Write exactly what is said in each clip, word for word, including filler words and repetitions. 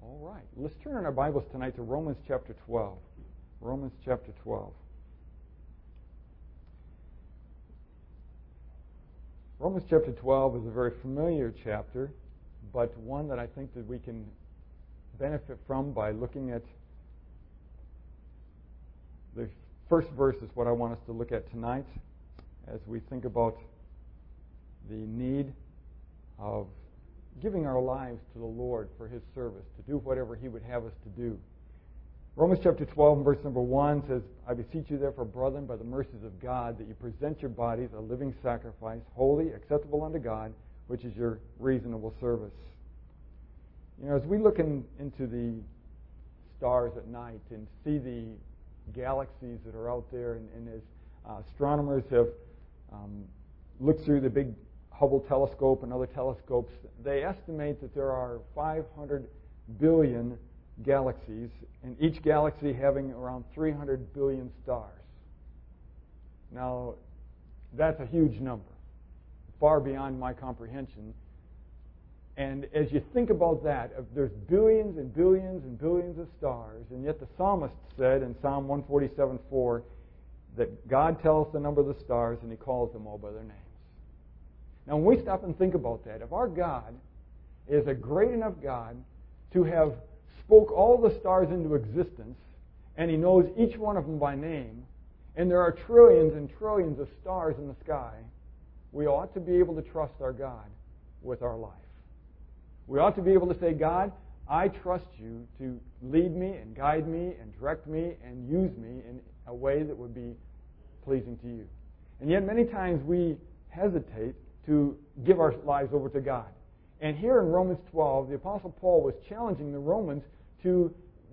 All right. Let's turn in our Bibles tonight to Romans chapter twelve. Romans chapter twelve. Romans chapter twelve is a very familiar chapter, but one that I think that we can benefit from by looking at the first verse is what I want us to look at tonight as we think about the need of giving our lives to the Lord for His service, to do whatever He would have us to do. Romans chapter twelve, verse number one says, I beseech you therefore, brethren, by the mercies of God, that you present your bodies a living sacrifice, holy, acceptable unto God, which is your reasonable service. You know, as we look in, into the stars at night and see the galaxies that are out there, and, and as uh, astronomers have um, looked through the big Hubble telescope and other telescopes, they estimate that there are five hundred billion galaxies, and each galaxy having around three hundred billion stars. Now, that's a huge number, far beyond my comprehension. And as you think about that, if there's billions and billions and billions of stars, and yet the psalmist said in Psalm one forty-seven four that God tells the number of the stars and He calls them all by their names. Now, when we stop and think about that, if our God is a great enough God to have spoke all the stars into existence, and He knows each one of them by name, and there are trillions and trillions of stars in the sky, we ought to be able to trust our God with our life. We ought to be able to say, God, I trust you to lead me and guide me and direct me and use me in a way that would be pleasing to you. And yet many times we hesitate to give our lives over to God. And here in Romans twelve, the Apostle Paul was challenging the Romans to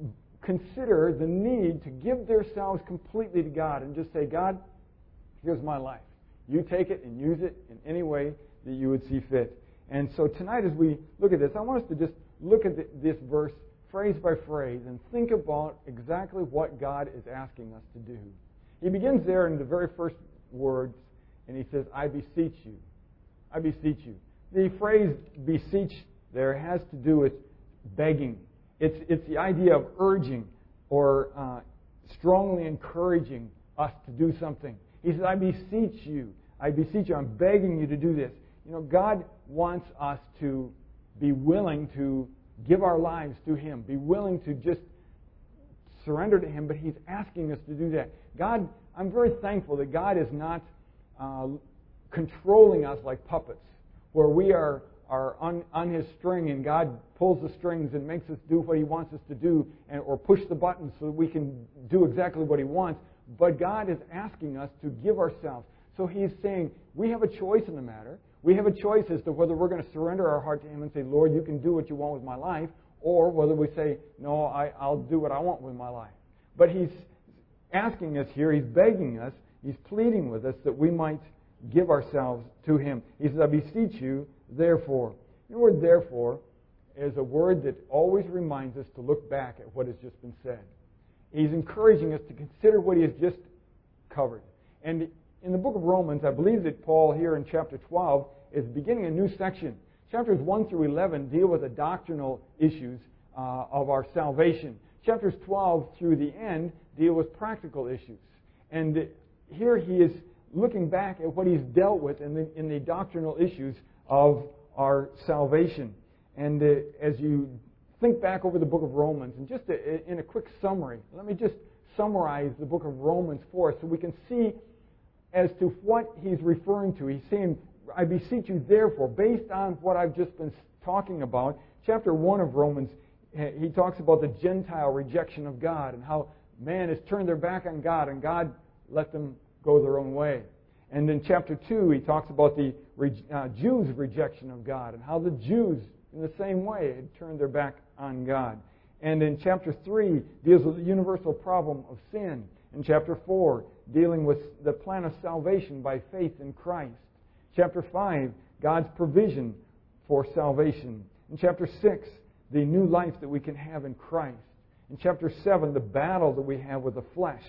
consider the need to give themselves completely to God and just say, God, here's my life. You take it and use it in any way that you would see fit. And so tonight as we look at this, I want us to just look at this verse phrase by phrase and think about exactly what God is asking us to do. He begins there in the very first words, and he says, I beseech you. I beseech you. The phrase beseech there has to do with begging. It's, it's the idea of urging or uh, strongly encouraging us to do something. He says, I beseech you. I beseech you. I'm begging you to do this. You know, God wants us to be willing to give our lives to Him, be willing to just surrender to Him, but He's asking us to do that. God, I'm very thankful that God is not uh, controlling us like puppets, where we are, are on, on His string and God pulls the strings and makes us do what He wants us to do, and, or push the buttons so that we can do exactly what He wants. But God is asking us to give ourselves. So He's saying we have a choice in the matter. We have a choice as to whether we're going to surrender our heart to Him and say, Lord, you can do what you want with my life, or whether we say, no, I, I'll do what I want with my life. But He's asking us here, He's begging us, He's pleading with us that we might give ourselves to Him. He says, I beseech you, therefore. The word therefore is a word that always reminds us to look back at what has just been said. He's encouraging us to consider what he has just covered. And in the book of Romans, I believe that Paul here in chapter twelve is beginning a new section. Chapters one through eleven deal with the doctrinal issues uh, of our salvation. Chapters twelve through the end deal with practical issues. And here he is looking back at what he's dealt with in the, in the doctrinal issues of our salvation. And uh, as you think back over the book of Romans, and just a, in a quick summary, let me just summarize the book of Romans for us so we can see as to what he's referring to. He's saying, I beseech you therefore, based on what I've just been talking about. Chapter one of Romans, he talks about the Gentile rejection of God and how man has turned their back on God and God let them go their own way. And in chapter two, he talks about the uh, Jews' rejection of God and how the Jews, in the same way, had turned their back on God. And in chapter three, deals with the universal problem of sin. In chapter four, dealing with the plan of salvation by faith in Christ. Chapter five, God's provision for salvation. In chapter six, the new life that we can have in Christ. In chapter seven, the battle that we have with the flesh.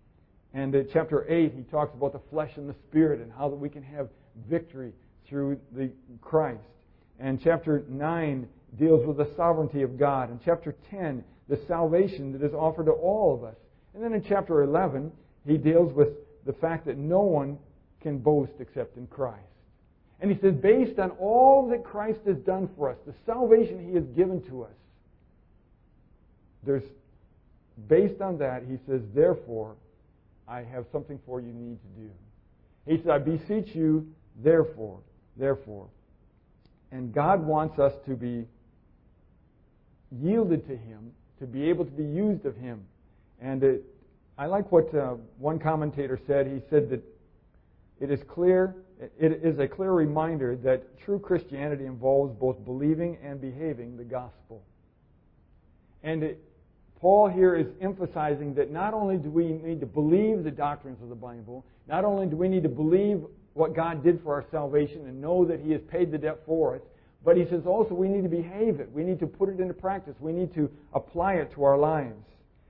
And in chapter eight, he talks about the flesh and the spirit and how that we can have victory through the Christ. And chapter nine deals with the sovereignty of God. In chapter ten, the salvation that is offered to all of us. And then in chapter eleven, he deals with the fact that no one can boast except in Christ. And he says, based on all that Christ has done for us, the salvation he has given to us, there's, based on that, he says, therefore, I have something for you need to do. He said, I beseech you, therefore, therefore. And God wants us to be yielded to Him, to be able to be used of Him. And it, I like what uh, one commentator said. He said that it is clear, it is a clear reminder that true Christianity involves both believing and behaving the gospel. And it, Paul here is emphasizing that not only do we need to believe the doctrines of the Bible, not only do we need to believe what God did for our salvation and know that He has paid the debt for it, but he says also we need to behave it. We need to put it into practice. We need to apply it to our lives.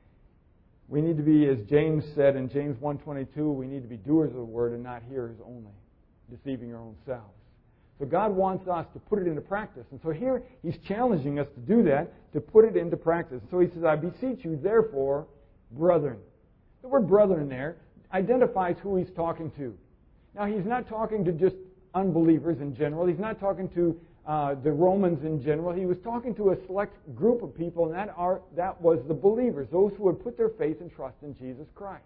We need to be, as James said in James one twenty-two, we need to be doers of the word and not hearers only, deceiving our own selves. So God wants us to put it into practice. And so here He's challenging us to do that, to put it into practice. So He says, I beseech you, therefore, brethren. The word brethren there identifies who He's talking to. Now, He's not talking to just unbelievers in general. He's not talking to uh, the Romans in general. He was talking to a select group of people, and that, are, that was the believers, those who had put their faith and trust in Jesus Christ.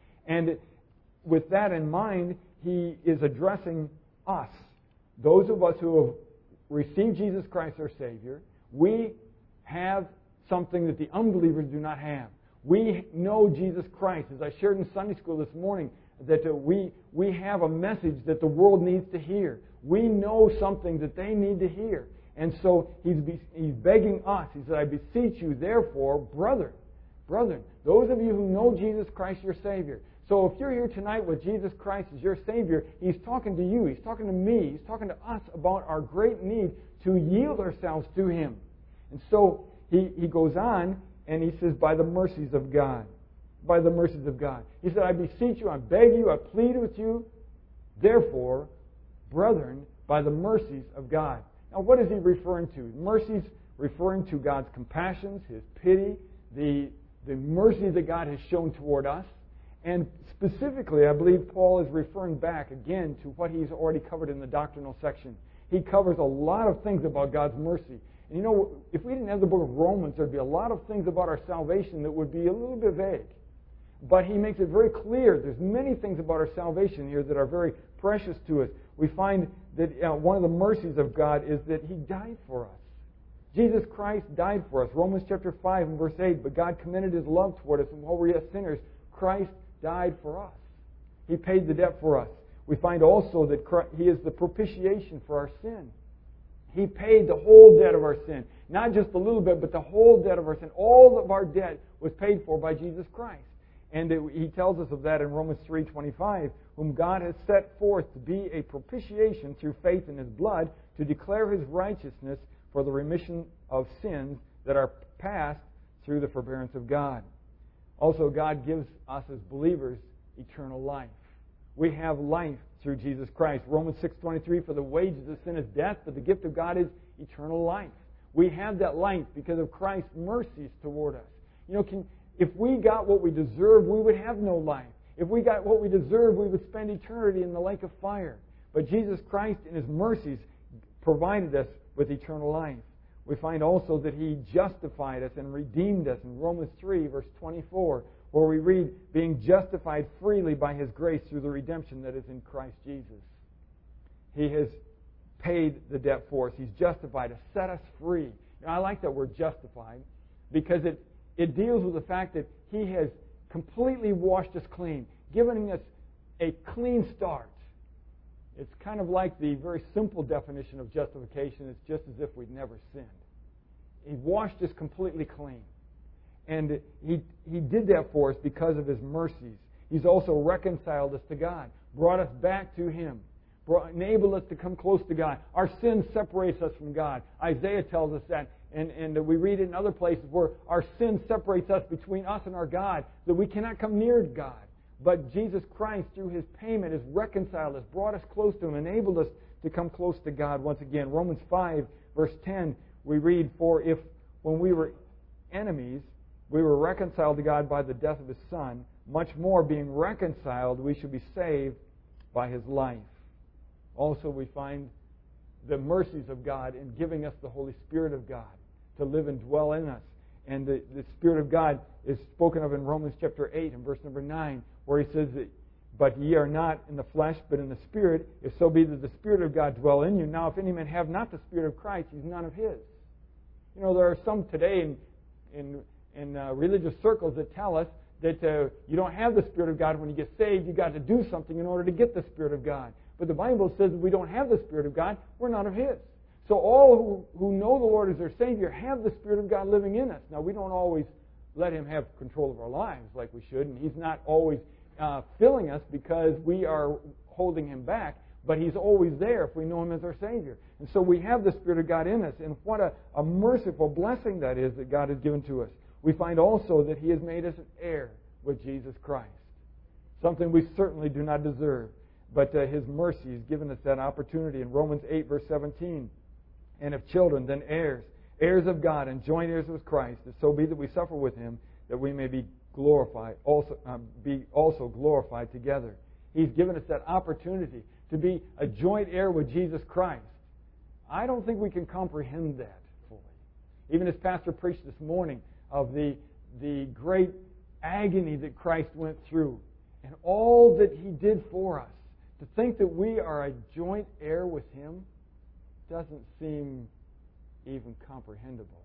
And with that in mind, He is addressing us. Those of us who have received Jesus Christ our Savior, we have something that the unbelievers do not have. We know Jesus Christ. As I shared in Sunday school this morning, that uh, we, we have a message that the world needs to hear. We know something that they need to hear. And so he's, be, he's begging us. He said, I beseech you, therefore, brethren, brethren, those of you who know Jesus Christ your Savior. So if you're here tonight with Jesus Christ as your Savior, He's talking to you. He's talking to me. He's talking to us about our great need to yield ourselves to Him. And so he, he goes on and he says, by the mercies of God. By the mercies of God. He said, I beseech you, I beg you, I plead with you. Therefore, brethren, by the mercies of God. Now what is he referring to? Mercies referring to God's compassions, His pity, the, the mercy that God has shown toward us. And specifically, I believe Paul is referring back again to what he's already covered in the doctrinal section. He covers a lot of things about God's mercy. And you know, if we didn't have the book of Romans, there'd be a lot of things about our salvation that would be a little bit vague. But he makes it very clear. There's many things about our salvation here that are very precious to us. We find that uh, one of the mercies of God is that He died for us. Jesus Christ died for us. Romans chapter five and verse eight, but God commended His love toward us, and while we were yet sinners, Christ died for us. He paid the debt for us. We find also that Christ, He is the propitiation for our sin. He paid the whole debt of our sin. Not just a little bit, but the whole debt of our sin. All of our debt was paid for by Jesus Christ. And it, He tells us of that in Romans three twenty-five, whom God has set forth to be a propitiation through faith in His blood, to declare His righteousness for the remission of sins that are past through the forbearance of God. Also, God gives us as believers eternal life. We have life through Jesus Christ. Romans six twenty-three, for the wages of sin is death, but the gift of God is eternal life. We have that life because of Christ's mercies toward us. You know, can, if we got what we deserve, we would have no life. If we got what we deserve, we would spend eternity in the lake of fire. But Jesus Christ, in His mercies, provided us with eternal life. We find also that He justified us and redeemed us in Romans three, verse twenty-four, where we read, being justified freely by His grace through the redemption that is in Christ Jesus. He has paid the debt for us. He's justified us, set us free. Now, I like that word justified because it, it deals with the fact that He has completely washed us clean, giving us a clean start. It's kind of like the very simple definition of justification. It's just as if we'd never sinned. He washed us completely clean. And he, he did that for us because of His mercies. He's also reconciled us to God, brought us back to Him, brought, enabled us to come close to God. Our sin separates us from God. Isaiah tells us that. And, and we read it in other places where our sin separates us between us and our God, that we cannot come near God. But Jesus Christ, through His payment, has reconciled us, brought us close to Him, enabled us to come close to God once again. Romans five, verse ten, we read, "For if when we were enemies, we were reconciled to God by the death of His Son, much more being reconciled, we should be saved by His life." Also, we find the mercies of God in giving us the Holy Spirit of God to live and dwell in us. And the, the Spirit of God is spoken of in Romans chapter eight and verse number nine, where He says that, "But ye are not in the flesh, but in the Spirit, if so be that the Spirit of God dwell in you. Now, if any man have not the Spirit of Christ, he's none of His." You know, there are some today in, in, in uh, religious circles that tell us that uh, you don't have the Spirit of God when you get saved. You've got to do something in order to get the Spirit of God. But the Bible says that we don't have the Spirit of God, we're none of His. So all who, who know the Lord as their Savior have the Spirit of God living in us. Now, we don't always let Him have control of our lives like we should, and He's not always uh, filling us because we are holding Him back, but He's always there if we know Him as our Savior. And so we have the Spirit of God in us, and what a, a merciful blessing that is that God has given to us. We find also that He has made us an heir with Jesus Christ, something we certainly do not deserve, but uh, His mercy has given us that opportunity. In Romans eight, verse seventeen, "And if children, then heirs, heirs of God, and joint heirs with Christ, if so be that we suffer with Him, that we may be glorified, also uh, be also glorified together." He's given us that opportunity to be a joint heir with Jesus Christ. I don't think we can comprehend that fully. Even as Pastor preached this morning of the the great agony that Christ went through and all that He did for us, to think that we are a joint heir with Him doesn't seem even comprehensible.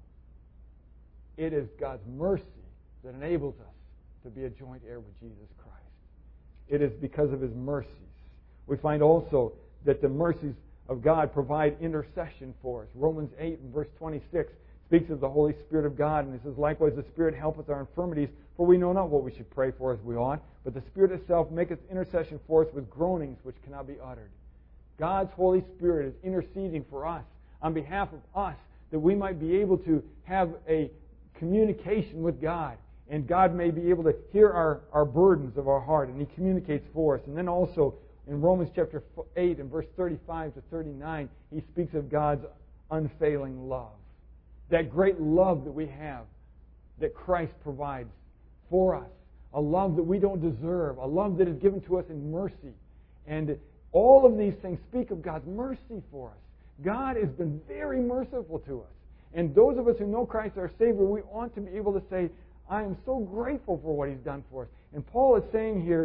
It is God's mercy that enables us to be a joint heir with Jesus Christ. It is because of His mercies. We find also that the mercies of God provide intercession for us. Romans eight and verse twenty-six speaks of the Holy Spirit of God, and it says, "Likewise the Spirit helpeth our infirmities, for we know not what we should pray for as we ought, but the Spirit itself maketh intercession for us with groanings which cannot be uttered." God's Holy Spirit is interceding for us on behalf of us, that we might be able to have a communication with God, and God may be able to hear our, our burdens of our heart, and He communicates for us. And then also in Romans chapter eight and verse thirty-five to thirty-nine, He speaks of God's unfailing love. That great love that we have, that Christ provides for us. A love that we don't deserve. A love that is given to us in mercy. And all of these things speak of God's mercy for us. God has been very merciful to us. And those of us who know Christ our Savior, we ought to be able to say, "I am so grateful for what He's done for us." And Paul is saying here,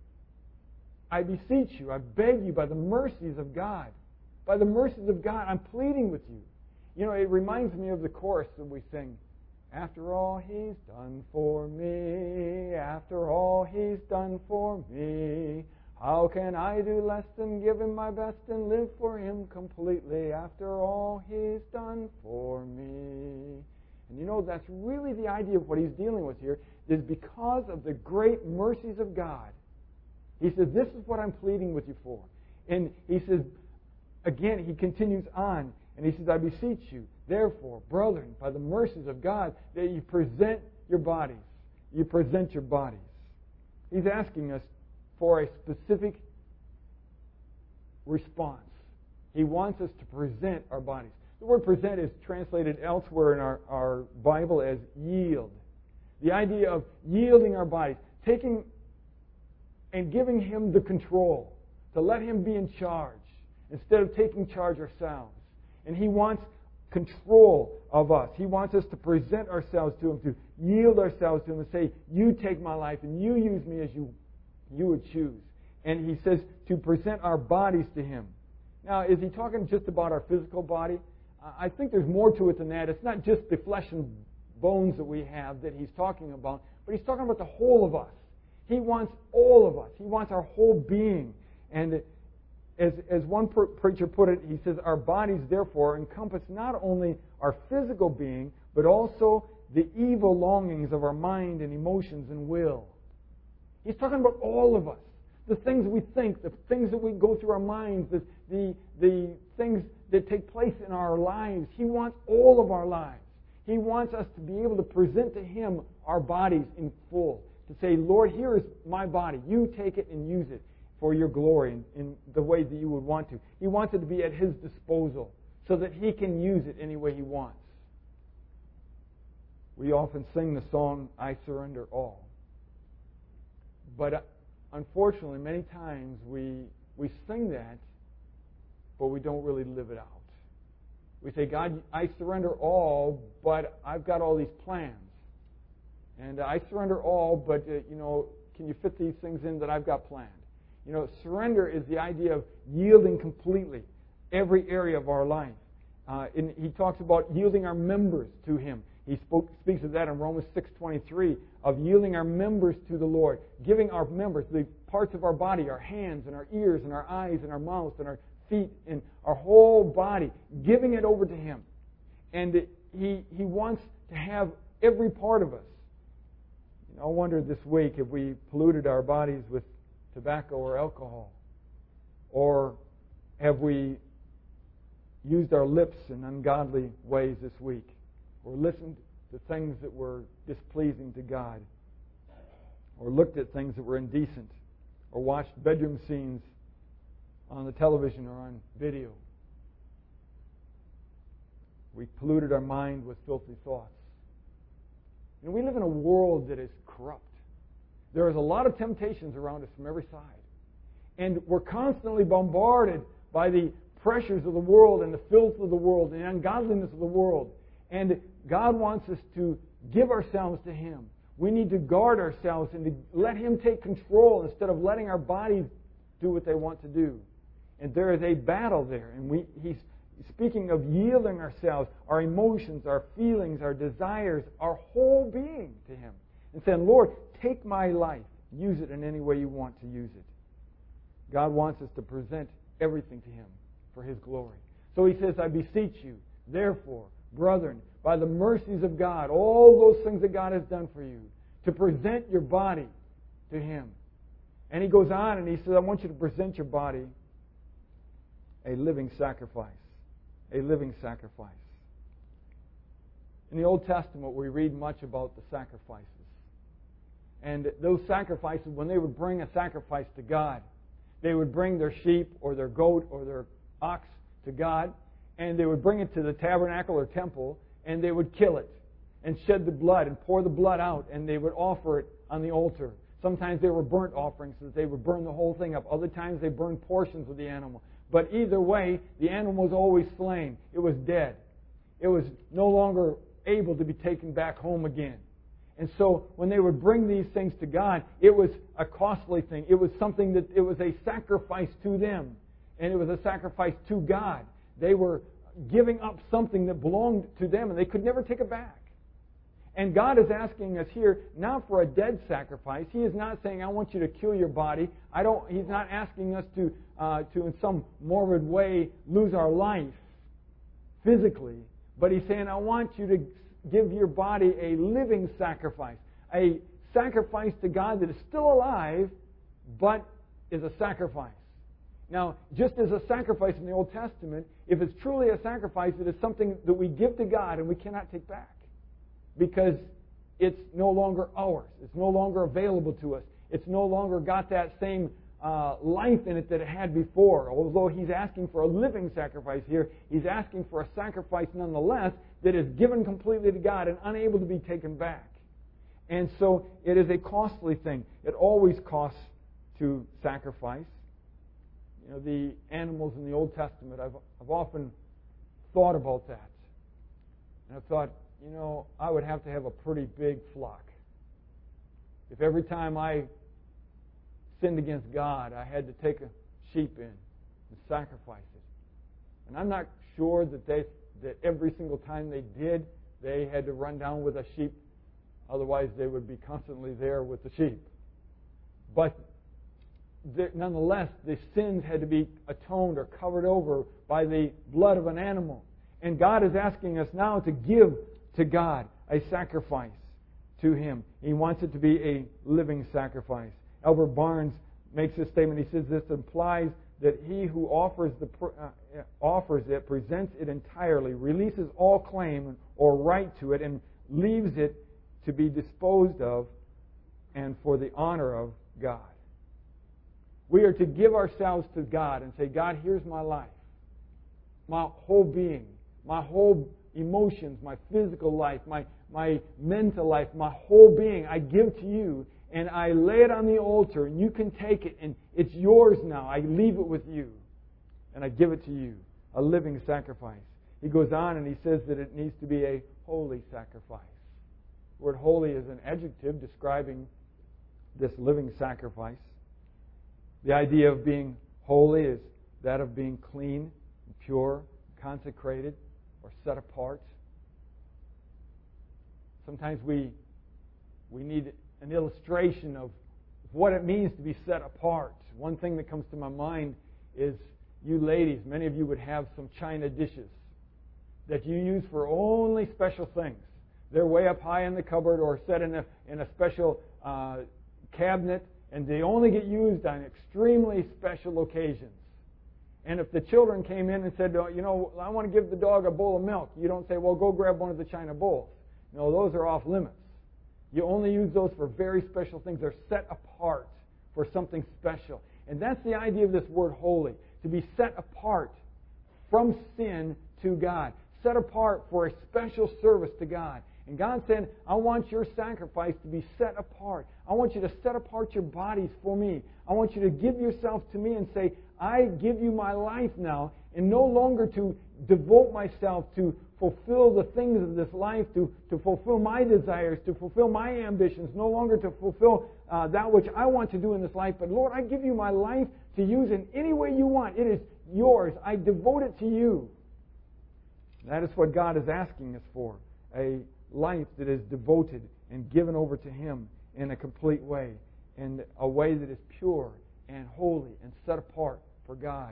"I beseech you, I beg you by the mercies of God. By the mercies of God, I'm pleading with you." You know, it reminds me of the chorus that we sing. "After all He's done for me, after all He's done for me, how can I do less than give Him my best and live for Him completely, after all He's done for me?" And you know, that's really the idea of what he's dealing with here, is because of the great mercies of God. He says, this is what I'm pleading with you for. And he says, again, he continues on, and he says, I beseech you, therefore, brethren, by the mercies of God, that you present your bodies. You present your bodies. He's asking us for a specific response. He wants us to present our bodies. The word present is translated elsewhere in our, our Bible as yield. The idea of yielding our bodies, taking and giving Him the control, to let Him be in charge, instead of taking charge ourselves. And He wants control of us. He wants us to present ourselves to Him, to yield ourselves to Him and say, you take my life and you use me as you, you would choose. And He says to present our bodies to Him. Now, is He talking just about our physical body? I think there's more to it than that. It's not just the flesh and bones that we have that He's talking about, but He's talking about the whole of us. He wants all of us. He wants our whole being. And as, as one pre- preacher put it, he says, our bodies, therefore, encompass not only our physical being, but also the evil longings of our mind and emotions and will. He's talking about all of us. The things we think, the things that we go through our minds, the, the, the things that take place in our lives. He wants all of our lives. He wants us to be able to present to Him our bodies in full. To say, Lord, here is my body. You take it and use it for your glory in, in the way that you would want to. He wants it to be at His disposal so that He can use it any way He wants. We often sing the song, I Surrender All. But uh, unfortunately, many times we, we sing that, but we don't really live it out. We say, God, I surrender all, but I've got all these plans. And I surrender all, but, uh, you know, can you fit these things in that I've got planned? You know, surrender is the idea of yielding completely every area of our life. Uh, and he talks about yielding our members to Him. He spoke, speaks of that in Romans six twenty-three, of yielding our members to the Lord, giving our members, the parts of our body, our hands and our ears and our eyes and our mouths and our feet and our whole body, giving it over to Him. And He He wants to have every part of us. You know, I wonder this week if we polluted our bodies with tobacco or alcohol, or have we used our lips in ungodly ways this week, or listened to things that were displeasing to God, or looked at things that were indecent, or watched bedroom scenes on the television or on video. We polluted our mind with filthy thoughts. And we live in a world that is corrupt. There is a lot of temptations around us from every side. And we're constantly bombarded by the pressures of the world and the filth of the world and the ungodliness of the world. And God wants us to give ourselves to Him. We need to guard ourselves and to let Him take control instead of letting our bodies do what they want to do. And there is a battle there. And we, He's speaking of yielding ourselves, our emotions, our feelings, our desires, our whole being to Him. And saying, Lord, take my life. Use it in any way you want to use it. God wants us to present everything to Him for His glory. So He says, I beseech you, therefore, brethren, by the mercies of God, all those things that God has done for you, to present your body to Him. And He goes on and He says, I want you to present your body a living sacrifice. A living sacrifice. In the Old Testament, we read much about the sacrifices. And those sacrifices, when they would bring a sacrifice to God, they would bring their sheep or their goat or their ox to God, and they would bring it to the tabernacle or temple, and they would kill it and shed the blood and pour the blood out, and they would offer it on the altar. Sometimes they were burnt offerings, so that they would burn the whole thing up. Other times they burned portions of the animal. But either way, the animal was always slain. It was dead. It was no longer able to be taken back home again. And so when they would bring these things to God, it was a costly thing. It was something that, it was a sacrifice to them. And it was a sacrifice to God. They were giving up something that belonged to them, and they could never take it back. And God is asking us here not for a dead sacrifice. He is not saying, I want you to kill your body. I don't. He's not asking us to, uh, to in some morbid way, lose our life physically. But He's saying, I want you to give your body a living sacrifice. A sacrifice to God that is still alive, but is a sacrifice. Now, just as a sacrifice in the Old Testament, if it's truly a sacrifice, it is something that we give to God and we cannot take back. Because it's no longer ours. It's no longer available to us. It's no longer got that same uh, life in it that it had before. Although He's asking for a living sacrifice here, He's asking for a sacrifice nonetheless that is given completely to God and unable to be taken back. And so it is a costly thing. It always costs to sacrifice. You know, the animals in the Old Testament, I've, I've often thought about that. And I've thought, you know, I would have to have a pretty big flock. If every time I sinned against God, I had to take a sheep in and sacrifice it. And I'm not sure that they that every single time they did, they had to run down with a sheep. Otherwise, they would be constantly there with the sheep. But nonetheless, the sins had to be atoned or covered over by the blood of an animal. And God is asking us now to give to God a sacrifice to Him. He wants it to be a living sacrifice. Albert Barnes makes this statement. He says this implies that he who offers the uh, offers it, presents it entirely, releases all claim or right to it, and leaves it to be disposed of and for the honor of God. We are to give ourselves to God and say, God, here's my life, my whole being, my whole emotions, my physical life, my, my mental life, my whole being, I give to you, and I lay it on the altar, and you can take it, and it's yours now. I leave it with you, and I give it to you, a living sacrifice. He goes on and he says that it needs to be a holy sacrifice. The word holy is an adjective describing this living sacrifice. The idea of being holy is that of being clean, pure, consecrated, or set apart. Sometimes we we need an illustration of what it means to be set apart. One thing that comes to my mind is you ladies, many of you would have some china dishes that you use for only special things. They're way up high in the cupboard or set in a in a special uh, cabinet, and they only get used on extremely special occasions. And if the children came in and said, oh, you know, I want to give the dog a bowl of milk, you don't say, well, go grab one of the china bowls. No, those are off limits. You only use those for very special things. They're set apart for something special. And that's the idea of this word holy, to be set apart from sin to God, set apart for a special service to God. And God said, I want your sacrifice to be set apart. I want you to set apart your bodies for me. I want you to give yourself to me and say, I give you my life now, and no longer to devote myself to fulfill the things of this life, to, to fulfill my desires, to fulfill my ambitions, no longer to fulfill uh, that which I want to do in this life. But Lord, I give you my life to use in any way you want. It is yours. I devote it to you. That is what God is asking us for, a life that is devoted and given over to Him in a complete way, in a way that is pure and holy and set apart for God.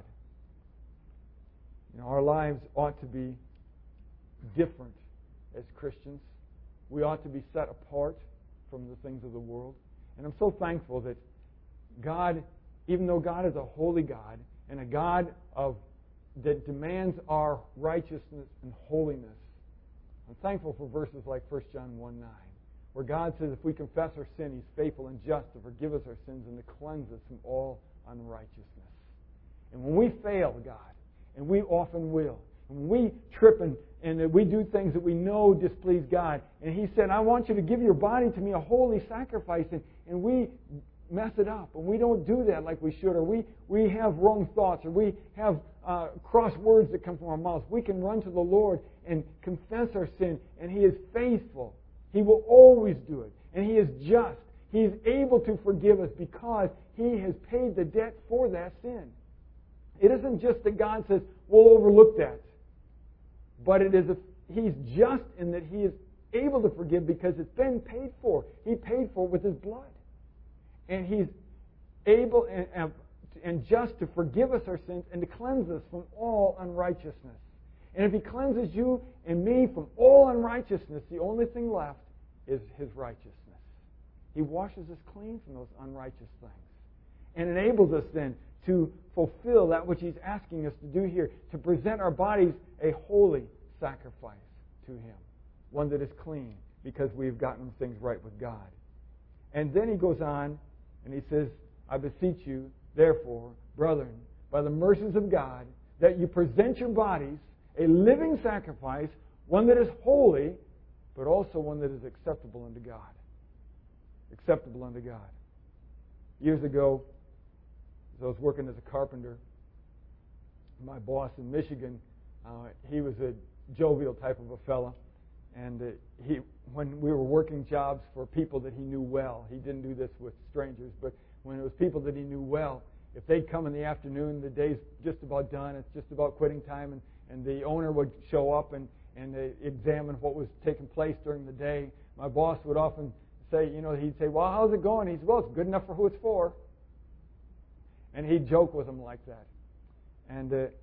You know, our lives ought to be different as Christians. We ought to be set apart from the things of the world. And I'm so thankful that God, even though God is a holy God and a God of that demands our righteousness and holiness, I'm thankful for verses like First John one nine, where God says if we confess our sin, He's faithful and just to forgive us our sins and to cleanse us from all unrighteousness. And when we fail God, and we often will, and when we trip and, and we do things that we know displease God, and He said, I want you to give your body to me a holy sacrifice, and, and we mess it up, and we don't do that like we should, or we, we have wrong thoughts, or we have uh, cross words that come from our mouths, we can run to the Lord and confess our sin, and He is faithful. He will always do it, and He is just. He is able to forgive us because He has paid the debt for that sin. It isn't just that God says, we'll overlook that, but it is a, He's just in that He is able to forgive because it's been paid for. He paid for it with His blood. And He's able and, and just to forgive us our sins and to cleanse us from all unrighteousness. And if He cleanses you and me from all unrighteousness, the only thing left is His righteousness. He washes us clean from those unrighteous things and enables us then to fulfill that which He's asking us to do here, to present our bodies a holy sacrifice to Him, one that is clean because we've gotten things right with God. And then He goes on and He says, I beseech you, therefore, brethren, by the mercies of God, that you present your bodies a living sacrifice, one that is holy, but also one that is acceptable unto God. Acceptable unto God. Years ago, as I was working as a carpenter, my boss in Michigan, uh, he was a jovial type of a fella, and uh, he, when we were working jobs for people that he knew well, he didn't do this with strangers, but when it was people that he knew well, if they'd come in the afternoon, the day's just about done, it's just about quitting time, and, and the owner would show up and, and uh, examine what was taking place during the day. My boss would often say, you know, he'd say, well, how's it going? He'd say, well, it's good enough for who it's for. And he'd joke with them like that. And uh,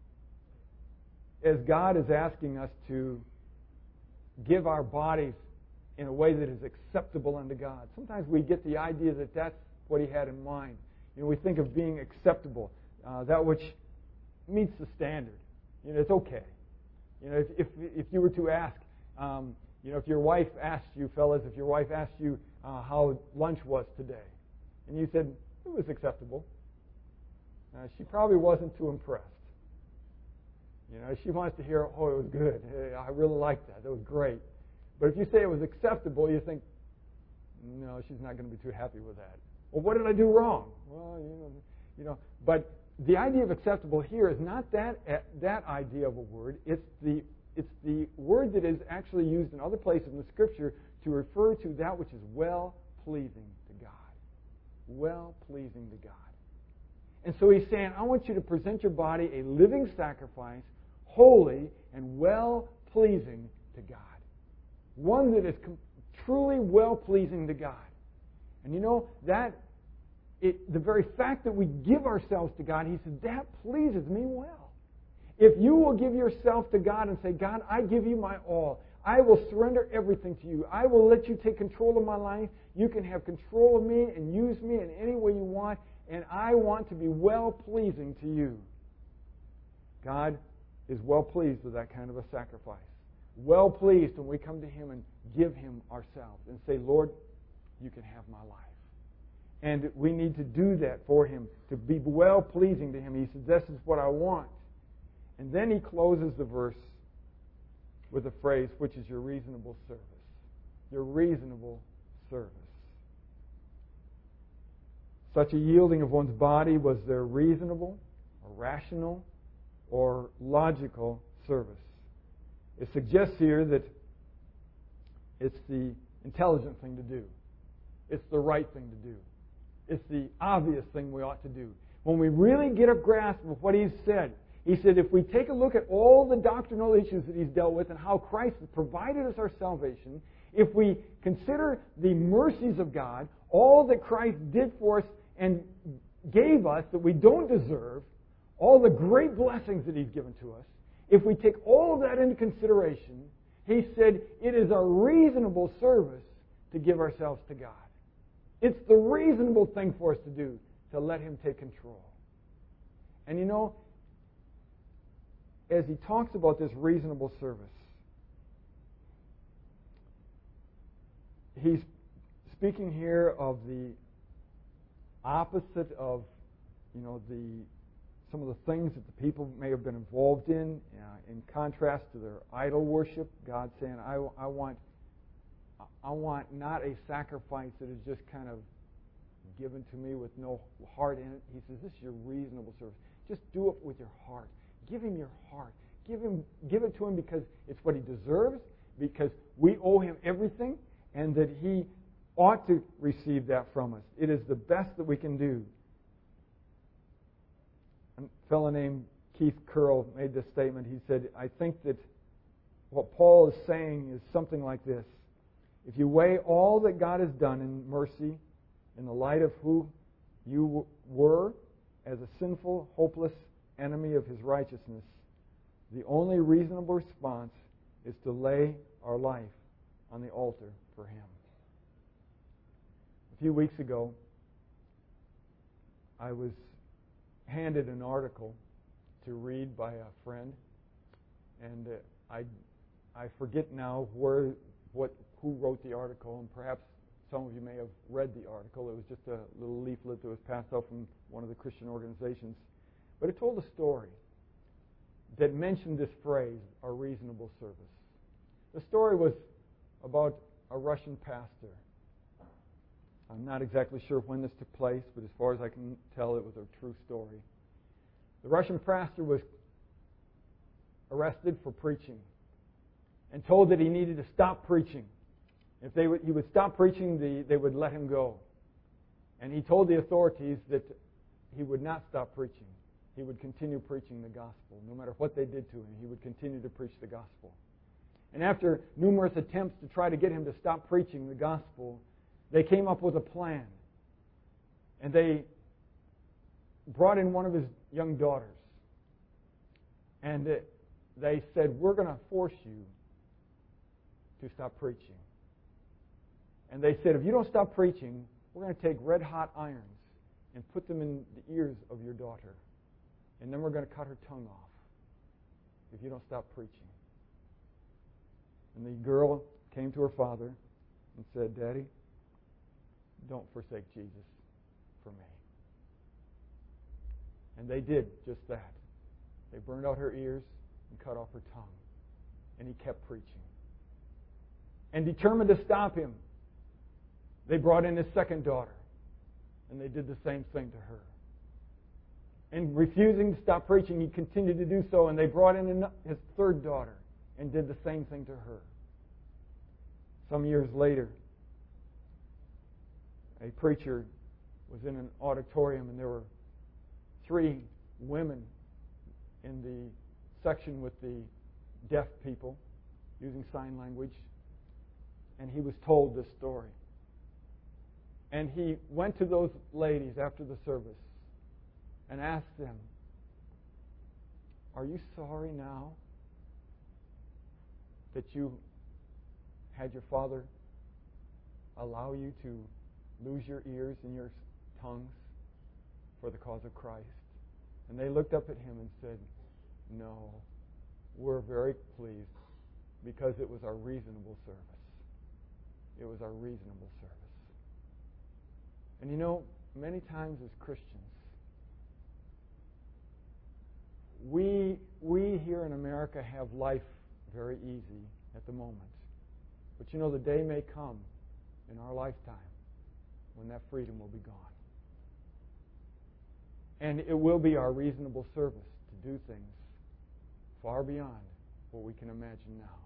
as God is asking us to give our bodies in a way that is acceptable unto God, sometimes we get the idea that that's what He had in mind. You know, we think of being acceptable, uh, that which meets the standard. You know, it's okay. You know, if if, if you were to ask, um, you know, if your wife asked you, fellas, if your wife asked you uh, how lunch was today, and you said it was acceptable, uh, she probably wasn't too impressed. You know, she wants to hear, oh, it was good. Hey, I really liked that. That was great. But if you say it was acceptable, you think, no, she's not going to be too happy with that. Well, what did I do wrong? Well, you know, you know. But the idea of acceptable here is not that that idea of a word. It's the it's the word that is actually used in other places in the Scripture to refer to that which is well pleasing to God. Well pleasing to God. And so he's saying, I want you to present your body a living sacrifice, holy and well pleasing to God. One that is com- truly well pleasing to God. And you know, that it, the very fact that we give ourselves to God, he said, that pleases me well. If you will give yourself to God and say, God, I give you my all. I will surrender everything to you. I will let you take control of my life. You can have control of me and use me in any way you want. And I want to be well pleasing to you. God is well pleased with that kind of a sacrifice. Well pleased when we come to Him and give Him ourselves and say, Lord, you can have my life. And we need to do that for Him, to be well pleasing to Him. He says, this is what I want. And then he closes the verse with a phrase, which is your reasonable service. Your reasonable service. Such a yielding of one's body was their reasonable or rational or logical service. It suggests here that it's the intelligent thing to do. It's the right thing to do. It's the obvious thing we ought to do. When we really get a grasp of what he's said, he said if we take a look at all the doctrinal issues that he's dealt with and how Christ has provided us our salvation, if we consider the mercies of God, all that Christ did for us and gave us that we don't deserve, all the great blessings that he's given to us, if we take all of that into consideration, he said it is a reasonable service to give ourselves to God. It's the reasonable thing for us to do, to let him take control. And you know, as he talks about this reasonable service, he's speaking here of the opposite of, you know, the some of the things that the people may have been involved in, uh, in contrast to their idol worship. God saying, I, I want, I want not a sacrifice that is just kind of given to me with no heart in it. He says, this is your reasonable service. Just do it with your heart. Give him your heart. Give him, give it to him because it's what he deserves, because we owe him everything, and that he ought to receive that from us. It is the best that we can do. A fellow named Keith Curl made this statement. He said, I think that what Paul is saying is something like this. If you weigh all that God has done in mercy in the light of who you were as a sinful, hopeless enemy of his righteousness, the only reasonable response is to lay our life on the altar for him. A few weeks ago, I was handed an article to read by a friend, and uh, I I forget now where what who wrote the article, and perhaps some of you may have read the article. It was just a little leaflet that was passed out from one of the Christian organizations. But it told a story that mentioned this phrase, a reasonable service. The story was about a Russian pastor. I'm not exactly sure when this took place, but as far as I can tell, it was a true story. The Russian pastor was arrested for preaching and told that he needed to stop preaching. If they would, he would stop preaching, the, they would let him go. And he told the authorities that he would not stop preaching. He would continue preaching the gospel. No matter what they did to him, he would continue to preach the gospel. And after numerous attempts to try to get him to stop preaching the gospel, they came up with a plan. And they brought in one of his young daughters. And they said, we're going to force you to stop preaching. And they said, if you don't stop preaching, we're going to take red-hot irons and put them in the ears of your daughter. And then we're going to cut her tongue off if you don't stop preaching. And the girl came to her father and said, Daddy, don't forsake Jesus for me. And they did just that. They burned out her ears and cut off her tongue. And he kept preaching. And determined to stop him, they brought in his second daughter. And they did the same thing to her. And refusing to stop preaching, he continued to do so. And they brought in his third daughter and did the same thing to her. Some years later, a preacher was in an auditorium, and there were three women in the section with the deaf people using sign language. And he was told this story. And he went to those ladies after the service and asked them, "Are you sorry now that you had your father allow you to lose your ears and your tongues for the cause of Christ?" And they looked up at him and said, "No, we're very pleased because it was our reasonable service. It was our reasonable service." And you know, many times as Christians, we we here in America have life very easy at the moment. But you know, the day may come in our lifetime when that freedom will be gone. And it will be our reasonable service to do things far beyond what we can imagine now.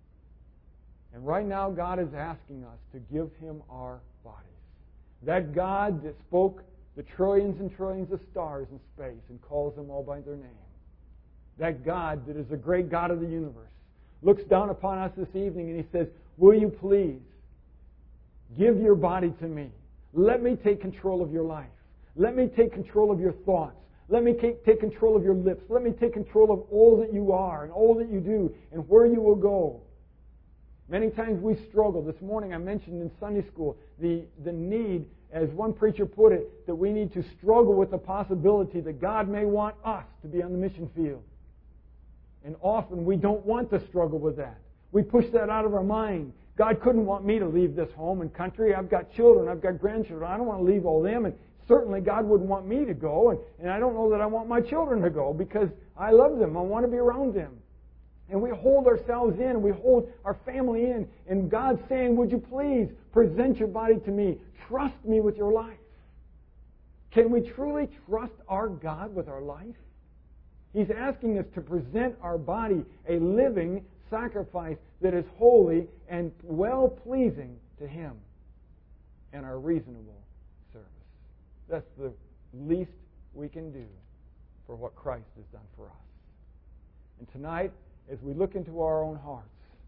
And right now, God is asking us to give Him our bodies. That God that spoke the trillions and trillions of stars in space and calls them all by their name. That God that is the great God of the universe looks down upon us this evening and He says, "Will you please give your body to me? Let me take control of your life. Let me take control of your thoughts. Let me take, take control of your lips. Let me take control of all that you are and all that you do and where you will go." Many times we struggle. This morning I mentioned in Sunday school the, the need, as one preacher put it, that we need to struggle with the possibility that God may want us to be on the mission field. And often we don't want to struggle with that. We push that out of our mind. God couldn't want me to leave this home and country. I've got children. I've got grandchildren. I don't want to leave all them. And certainly God wouldn't want me to go. And, and I don't know that I want my children to go because I love them. I want to be around them. And we hold ourselves in, and we hold our family in, and God's saying, "Would you please present your body to me? Trust me with your life." Can we truly trust our God with our life? He's asking us to present our body a living sacrifice that is holy and well-pleasing to Him and our reasonable service. That's the least we can do for what Christ has done for us. And tonight, as we look into our own hearts,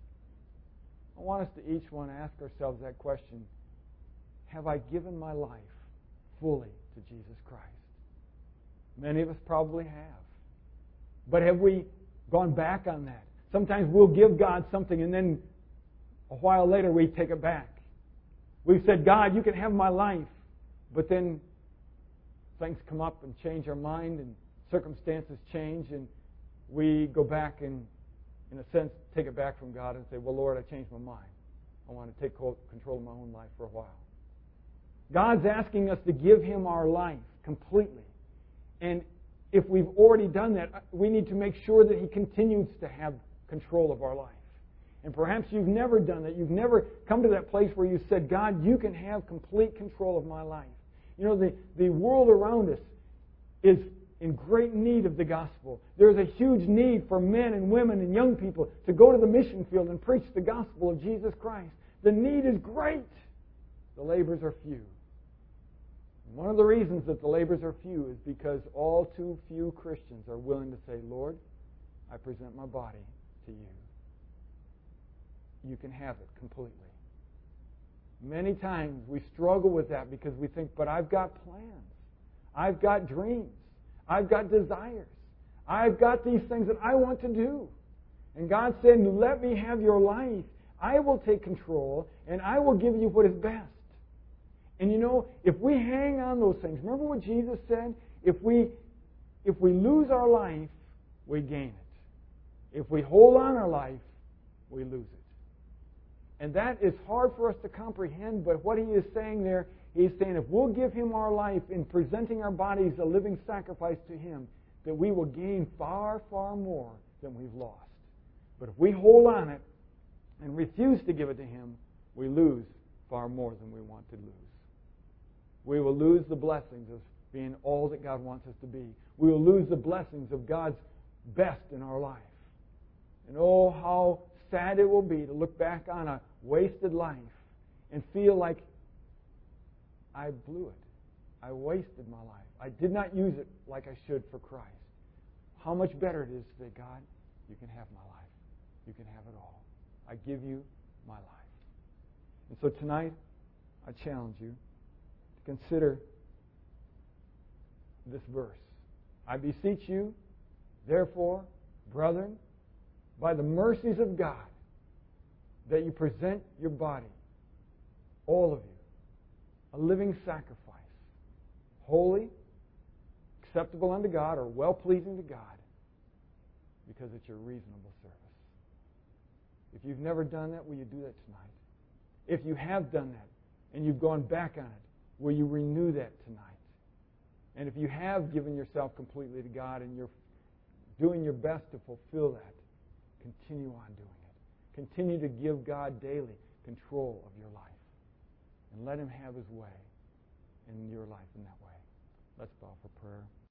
I want us to each one ask ourselves that question: have I given my life fully to Jesus Christ? Many of us probably have. But have we gone back on that? Sometimes we'll give God something and then a while later we take it back. We've said, "God, you can have my life," but then things come up and change our mind and circumstances change and we go back and, in a sense, take it back from God and say, "Well, Lord, I changed my mind. I want to take control of my own life for a while." God's asking us to give Him our life completely. And if we've already done that, we need to make sure that He continues to have control of our life. And perhaps you've never done that. You've never come to that place where you said, "God, you can have complete control of my life." You know, the, the world around us is in great need of the gospel. There's a huge need for men and women and young people to go to the mission field and preach the gospel of Jesus Christ. The need is great. The labors are few. And one of the reasons that the labors are few is because all too few Christians are willing to say, "Lord, I present my body to you. You can have it completely." Many times we struggle with that because we think, "But I've got plans. I've got dreams. I've got desires. I've got these things that I want to do." And God said, "Let me have your life. I will take control, and I will give you what is best." And you know, if we hang on those things, remember what Jesus said? If we, if we lose our life, we gain it. If we hold on our life, we lose it. And that is hard for us to comprehend, but what He is saying there, He's saying if we'll give Him our life in presenting our bodies a living sacrifice to Him, that we will gain far, far more than we've lost. But if we hold on it and refuse to give it to Him, we lose far more than we want to lose. We will lose the blessings of being all that God wants us to be. We will lose the blessings of God's best in our life. And oh, how sad it will be to look back on a wasted life and feel like I blew it. I wasted my life. I did not use it like I should for Christ. How much better it is to say, God, you can have my life. You can have it all. I give you my life. And so tonight, I challenge you to consider this verse. I beseech you, therefore, brethren, by the mercies of God, that you present your body, all of you, a living sacrifice, holy, acceptable unto God, or well-pleasing to God, because it's your reasonable service. If you've never done that, will you do that tonight? If you have done that, and you've gone back on it, will you renew that tonight? And if you have given yourself completely to God and you're doing your best to fulfill that, continue on doing it. Continue to give God daily control of your life. And let Him have His way in your life in that way. Let's bow for prayer.